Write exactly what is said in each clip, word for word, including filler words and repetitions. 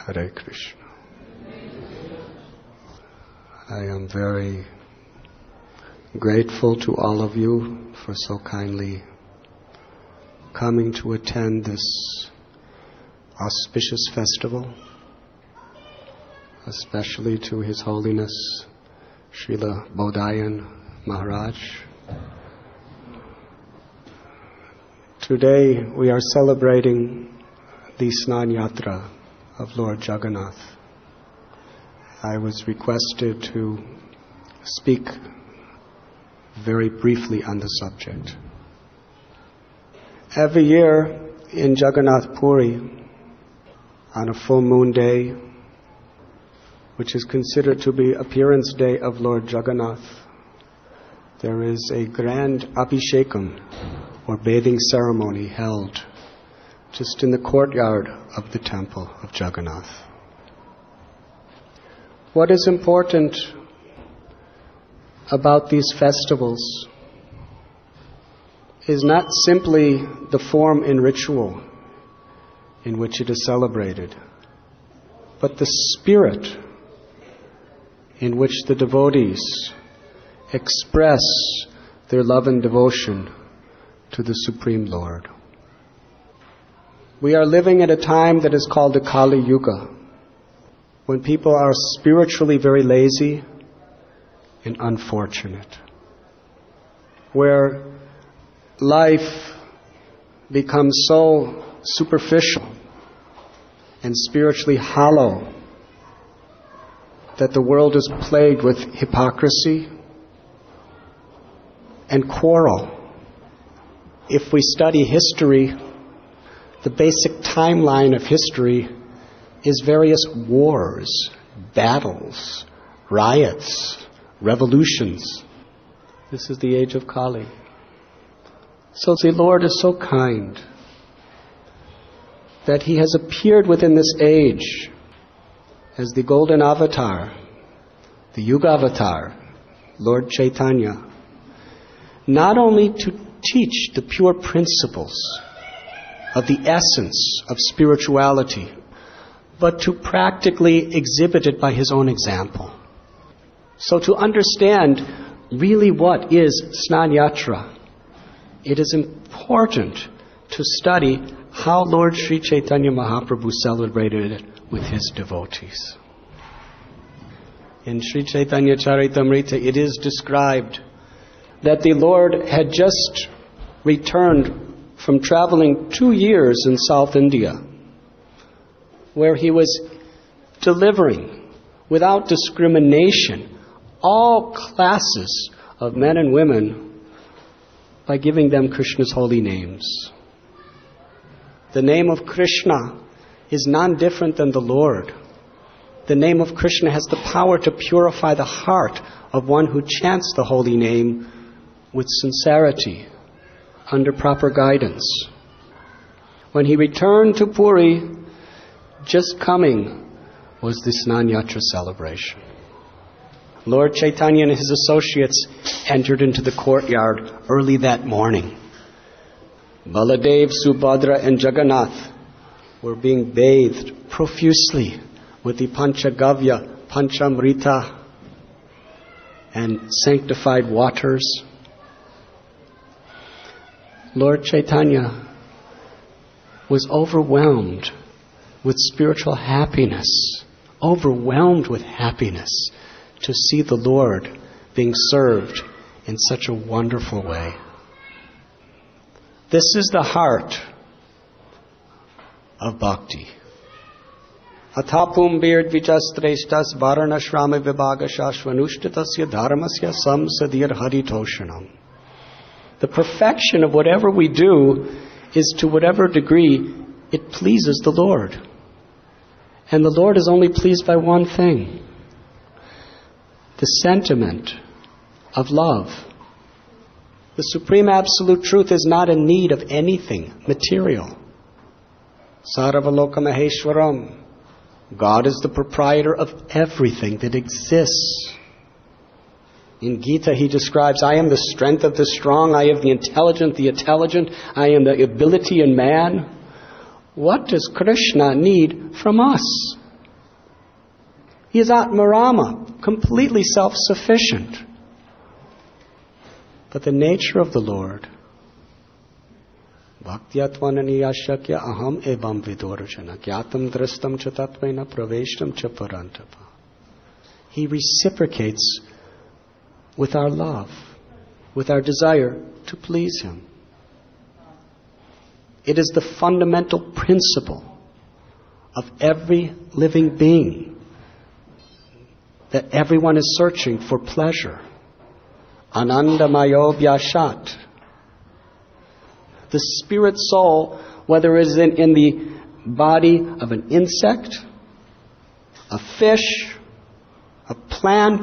Hare Krishna. I am very grateful to all of you for so kindly coming to attend this auspicious festival, especially to His Holiness Srila Bodhayan Maharaj. Today we are celebrating the Snan Yatra of Lord Jagannath. I was requested to speak very briefly on the subject. Every year in Jagannath Puri, on a full moon day, which is considered to be appearance day of Lord Jagannath, there is a grand Abhishekam, or bathing ceremony, held just in the courtyard of the temple of Jagannath. What is important about these festivals is not simply the form and ritual in which it is celebrated, but the spirit in which the devotees express their love and devotion to the Supreme Lord. We are living at a time that is called the Kali Yuga, when people are spiritually very lazy and unfortunate, where life becomes so superficial and spiritually hollow that the world is plagued with hypocrisy and quarrel. If we study history, the basic timeline of history is various wars, battles, riots, revolutions. This is the age of Kali. So the Lord is so kind that He has appeared within this age as the golden avatar, the Yuga avatar, Lord Chaitanya, not only to teach the pure principles of the essence of spirituality, but to practically exhibit it by His own example. So to understand really what is Snan Yatra, it is important to study how Lord Sri Chaitanya Mahaprabhu celebrated it with His devotees. In Sri Chaitanya Charitamrita, it is described that the Lord had just returned from traveling two years in South India, where He was delivering without discrimination all classes of men and women by giving them Krishna's holy names. The name of Krishna is none different than the Lord. The name of Krishna has the power to purify the heart of one who chants the holy name with sincerity, under proper guidance. When He returned to Puri, just coming was the Snan Yatra celebration. Lord Chaitanya and His associates entered into the courtyard early that morning. Baladev, Subhadra and Jagannath were being bathed profusely with the Panchagavya, Panchamrita and sanctified waters. Lord Chaitanya was overwhelmed with spiritual happiness, overwhelmed with happiness to see the Lord being served in such a wonderful way. This is the heart of bhakti. Athapum beard vichastreshtas varanashrama vibhaga shashvanushtatasya dharmasya samsadir haritoshanam. The perfection of whatever we do is to whatever degree it pleases the Lord. And the Lord is only pleased by one thing: the sentiment of love. The Supreme Absolute Truth is not in need of anything material. Saravaloka Maheshwaram. God is the proprietor of everything that exists. In Gita He describes, I am the strength of the strong, I am the intelligent, the intelligent, I am the ability in man. What does Krishna need from us? He is Atmarama, completely self-sufficient. But the nature of the Lord, Bhaktiyatvananiyashakya aham evam vidorjana gyatam drastam cha tatvena praveshtam cha parantapa. He reciprocates with our love, with our desire to please Him. It is the fundamental principle of every living being that everyone is searching for pleasure. Anandamayo vyashat. The spirit soul, whether it is in, in the body of an insect, a fish, a plant,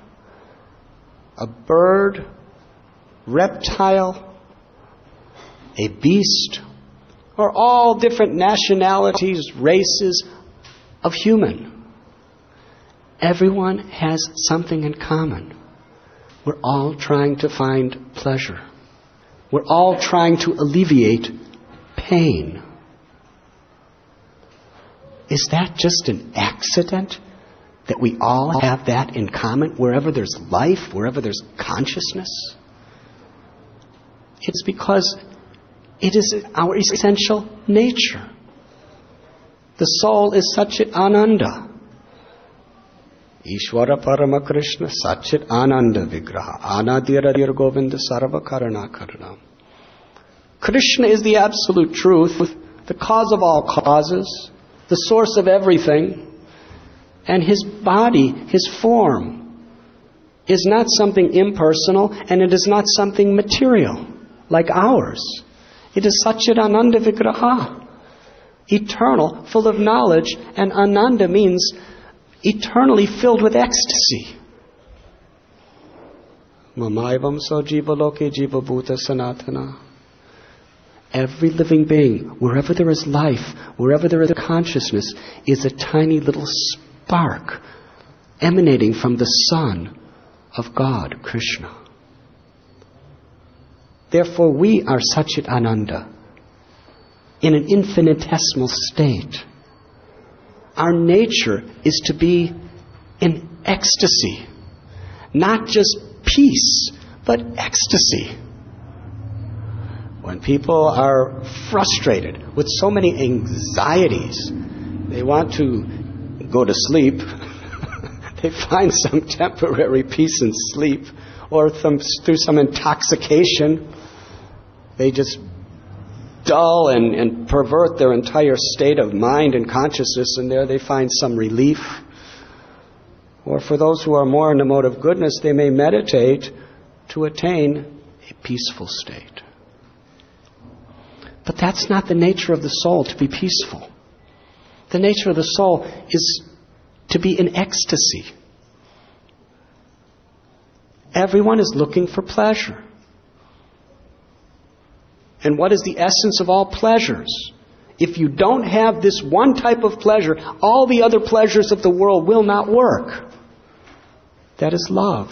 a bird, reptile, a beast, or all different nationalities, races of human. Everyone has something in common. We're all trying to find pleasure. We're all trying to alleviate pain. Is that just an accident? That we all have that in common wherever there's life, wherever there's consciousness? It's because it is our essential nature. The soul is Satchit Ananda. Ishvara Parama Krishna Satchit Ananda Vigraha Anadiradir Govinda Sarva Karana Karanam. Krishna is the absolute truth, the cause of all causes, the source of everything. And His body, His form, is not something impersonal, and it is not something material like ours. It is Satchit Ananda Vigraha, eternal, full of knowledge, and Ananda means eternally filled with ecstasy. Mamaivam so jiva loke jiva bhuta sanatana. Every living being, wherever there is life, wherever there is consciousness, is a tiny little spark emanating from the Son of God, Krishna. Therefore, we are Satchit Ananda in an infinitesimal state. Our nature is to be in ecstasy. Not just peace, but ecstasy. When people are frustrated with so many anxieties, they want to go to sleep. They find some temporary peace and sleep, or some, through some intoxication, they just dull and, and pervert their entire state of mind and consciousness, and there they find some relief. Or for those who are more in the mode of goodness, they may meditate to attain a peaceful state. But that's not the nature of the soul, to be peaceful. The nature of the soul is to be in ecstasy. Everyone is looking for pleasure. And what is the essence of all pleasures? If you don't have this one type of pleasure, all the other pleasures of the world will not work. That is love.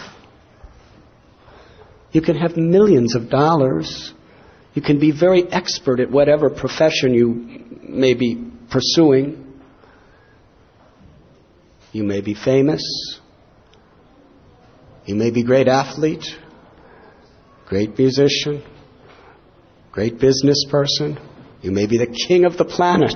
You can have millions of dollars. You can be very expert at whatever profession you may be pursuing. You may be famous. You may be a great athlete, great musician, great business person. You may be the king of the planet.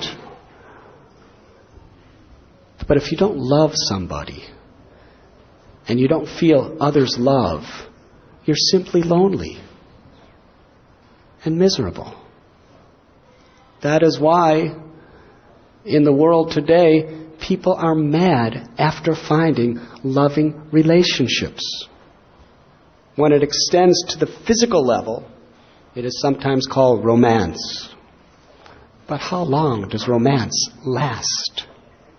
But if you don't love somebody and you don't feel others' love, you're simply lonely and miserable. That is why in the world today, people are mad after finding loving relationships. When it extends to the physical level, it is sometimes called romance. But how long does romance last?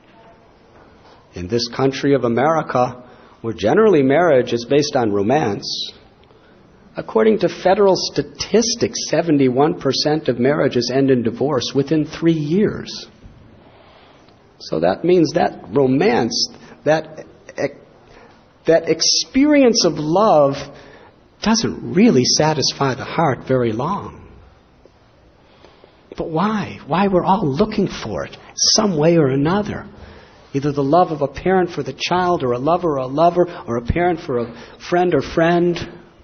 In this country of America, where generally marriage is based on romance, according to federal statistics, seventy-one percent of marriages end in divorce within three years. So that means that romance, that, that experience of love doesn't really satisfy the heart very long. But why? Why we're all looking for it some way or another. Either the love of a parent for the child, or a lover or a lover, or a parent for a friend or friend.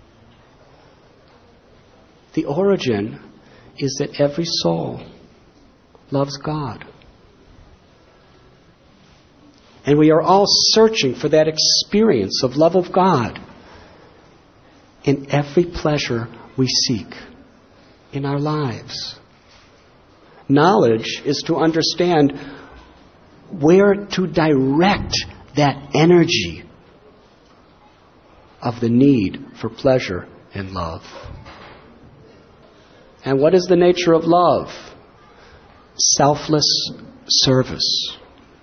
The origin is that every soul loves God. And we are all searching for that experience of love of God in every pleasure we seek in our lives. Knowledge is to understand where to direct that energy of the need for pleasure and love. And what is the nature of love? Selfless service.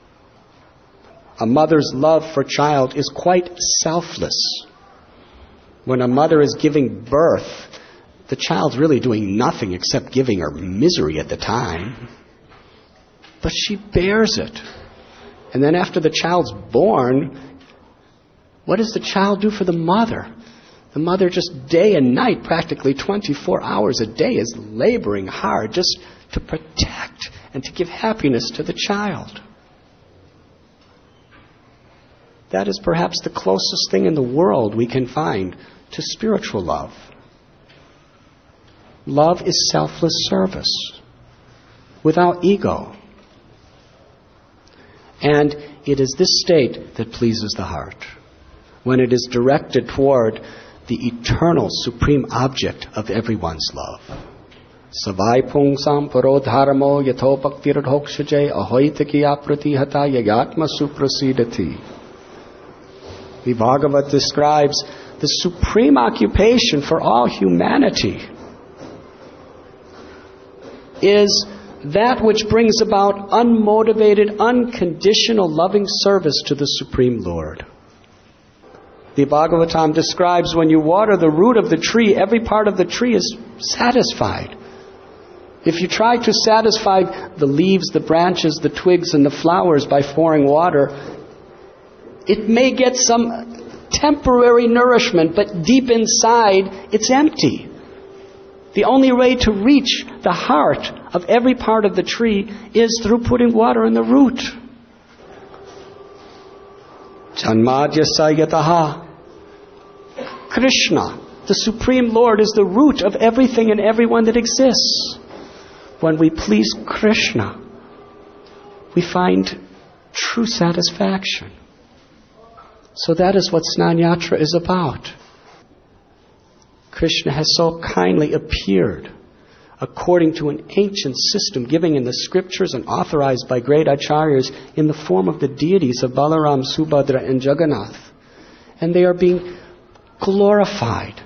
A mother's love for a child is quite selfless. When a mother is giving birth, the child's really doing nothing except giving her misery at the time. But she bears it. And then after the child's born, what does the child do for the mother? The mother just day and night, practically twenty-four hours a day, is laboring hard just to protect and to give happiness to the child. That is perhaps the closest thing in the world we can find to spiritual love. Love is selfless service, without ego. And it is this state that pleases the heart, when it is directed toward the eternal, supreme object of everyone's love. Savai pung samparo dharmo yatopaktiradhokshaje ahoitaki apratihata yagatma suprasidati. The Bhagavad describes the supreme occupation for all humanity is that which brings about unmotivated, unconditional loving service to the Supreme Lord. The Bhagavatam describes when you water the root of the tree, every part of the tree is satisfied. If you try to satisfy the leaves, the branches, the twigs, and the flowers by pouring water, it may get some temporary nourishment, but deep inside, it's empty. The only way to reach the heart of every part of the tree is through putting water in the root. Janmadyasayataha. Krishna, the Supreme Lord, is the root of everything and everyone that exists. When we please Krishna, we find true satisfaction. So that is what Snanyatra is about. Krishna has so kindly appeared according to an ancient system given in the scriptures and authorized by great acharyas in the form of the deities of Balaram, Subhadra and Jagannath. And they are being glorified.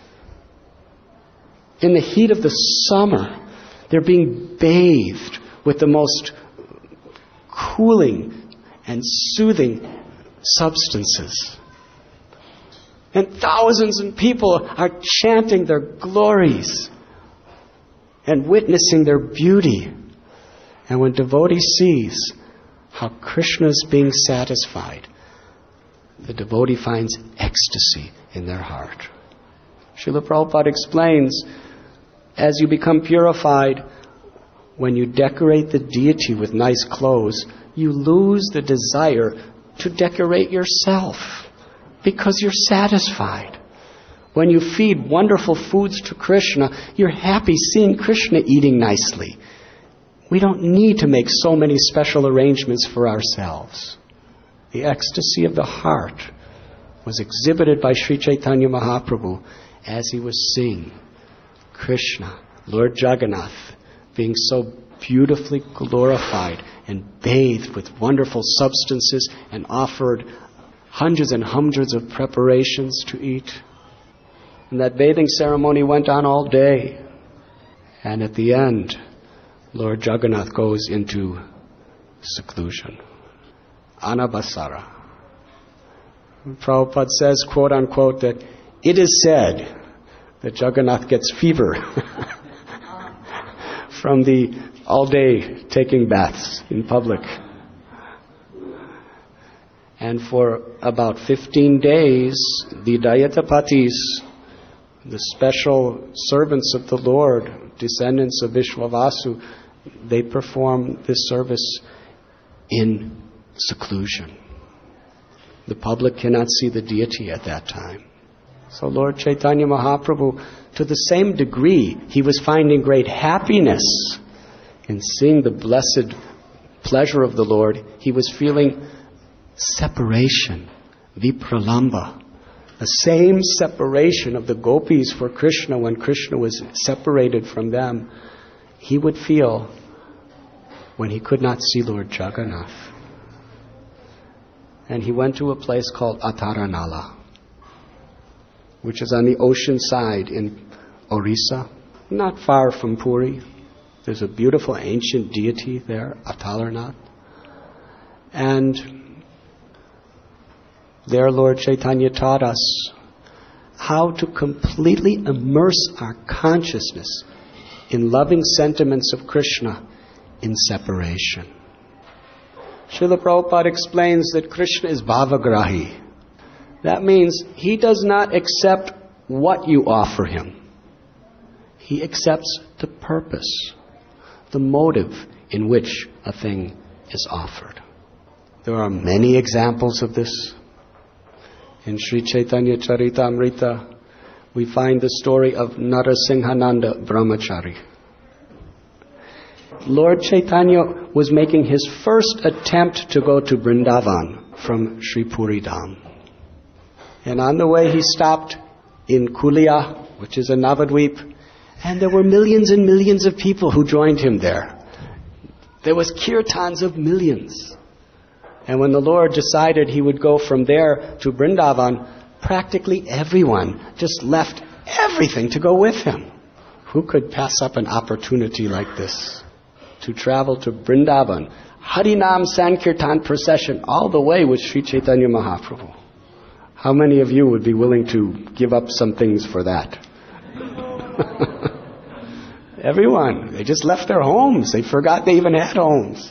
In the heat of the summer, they're being bathed with the most cooling and soothing substances. And thousands of people are chanting their glories and witnessing their beauty. And when devotee sees how Krishna is being satisfied, the devotee finds ecstasy in their heart. Srila Prabhupada explains, as you become purified, when you decorate the deity with nice clothes, you lose the desire to decorate yourself because you're satisfied. When you feed wonderful foods to Krishna, you're happy seeing Krishna eating nicely. We don't need to make so many special arrangements for ourselves. The ecstasy of the heart was exhibited by Sri Chaitanya Mahaprabhu as he was seeing Krishna, Lord Jagannath, being so beautifully glorified and bathed with wonderful substances and offered hundreds and hundreds of preparations to eat. And that bathing ceremony went on all day. And at the end, Lord Jagannath goes into seclusion. Anabasara. Prabhupada says, quote unquote, that it is said that Jagannath gets fever from the all day taking baths in public. And for about fifteen days, the Dayatapatis, the special servants of the Lord, descendants of Vishwavasu, they perform this service in seclusion. The public cannot see the deity at that time. So Lord Chaitanya Mahaprabhu, to the same degree, he was finding great happiness in seeing the blessed pleasure of the Lord, he was feeling separation, vipralamba, the same separation of the gopis for Krishna when Krishna was separated from them, he would feel when he could not see Lord Jagannath. And he went to a place called Ataranala, which is on the ocean side in Orissa, not far from Puri. There's a beautiful ancient deity there, Ataranala. And there Lord Chaitanya taught us how to completely immerse our consciousness in loving sentiments of Krishna in separation. Srila Prabhupada explains that Krishna is bhavagrahi. That means he does not accept what you offer him. He accepts the purpose, the motive in which a thing is offered. There are many examples of this. In Sri Chaitanya Charitamrita, we find the story of Narasinghananda Brahmachari. Lord Chaitanya was making his first attempt to go to Vrindavan from Sri Puri Dham. And on the way he stopped in Kulia, which is a Navadvip, and there were millions and millions of people who joined him there. There was kirtans of millions. And when the Lord decided he would go from there to Vrindavan, practically everyone just left everything to go with him. Who could pass up an opportunity like this? To travel to Vrindavan, Harinam Sankirtan procession, all the way with Sri Chaitanya Mahaprabhu. How many of you would be willing to give up some things for that? Everyone. They just left their homes. They forgot they even had homes.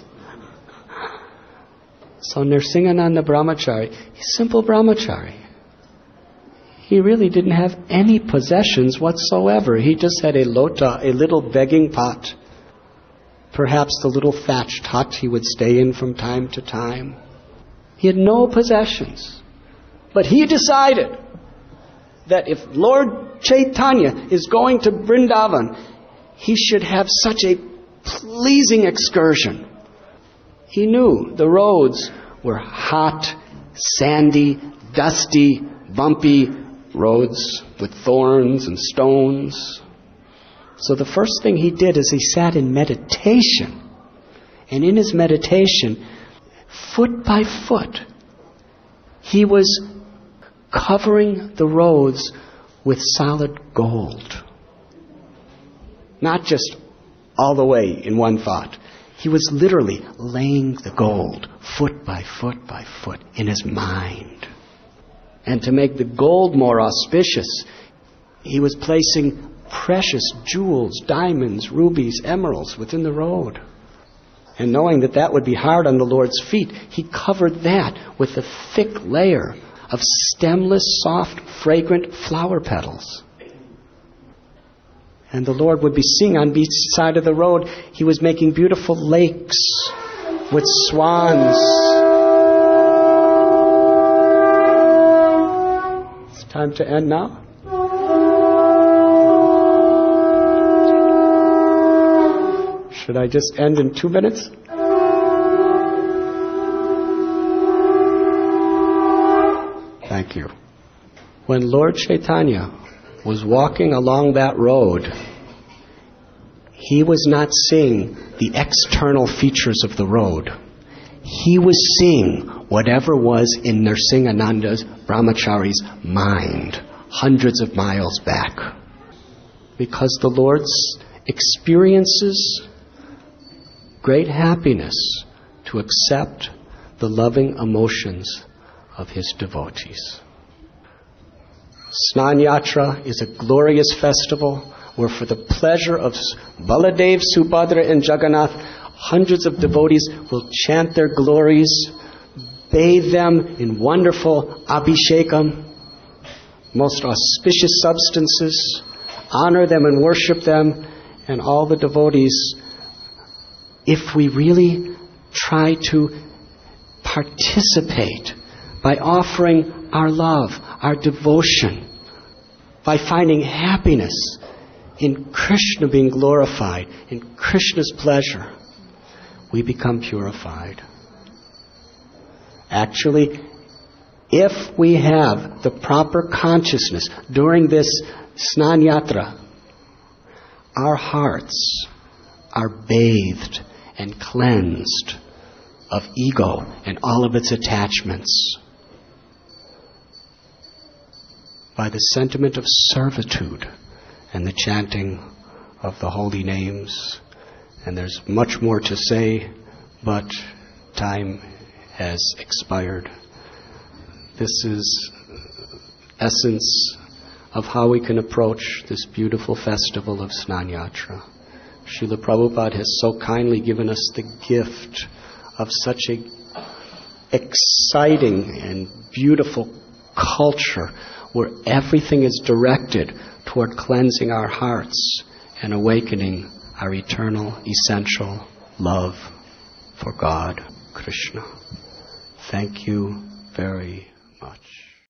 So Nrsingananda Brahmachari, he's simple Brahmachari. He really didn't have any possessions whatsoever. He just had a lota, a little begging pot. Perhaps the little thatched hut he would stay in from time to time. He had no possessions. But he decided that if Lord Chaitanya is going to Vrindavan, he should have such a pleasing excursion. He knew the roads were hot, sandy, dusty, bumpy roads with thorns and stones. So the first thing he did is he sat in meditation. And in his meditation, foot by foot, he was covering the roads with solid gold. Not just all the way in one thought. He was literally laying the gold foot by foot by foot in his mind. And to make the gold more auspicious, he was placing precious jewels, diamonds, rubies, emeralds within the road. And knowing that that would be hard on the Lord's feet, he covered that with a thick layer of stemless, soft, fragrant flower petals. And the Lord would be seeing on each side of the road, he was making beautiful lakes with swans. It's time to end now. Should I just end in two minutes? Thank you. When Lord Chaitanya was walking along that road, he was not seeing the external features of the road. He was seeing whatever was in Nrsingananda's Brahmachari's mind, hundreds of miles back. Because the Lord experiences great happiness to accept the loving emotions of his devotees. Snan Yatra is a glorious festival where for the pleasure of Baladev, Subhadra and Jagannath, hundreds of devotees will chant their glories, bathe them in wonderful abhishekam, most auspicious substances, honor them and worship them, and all the devotees, if we really try to participate by offering our love, our devotion, by finding happiness in Krishna being glorified, in Krishna's pleasure, we become purified. Actually, if we have the proper consciousness during this Snan Yatra, our hearts are bathed and cleansed of ego and all of its attachments by the sentiment of servitude and the chanting of the holy names. And there's much more to say, but time has expired. This is essence of how we can approach this beautiful festival of Snan Yatra. Srila Prabhupada has so kindly given us the gift of such a exciting and beautiful culture where everything is directed toward cleansing our hearts and awakening our eternal, essential love for God, Krishna. Thank you very much.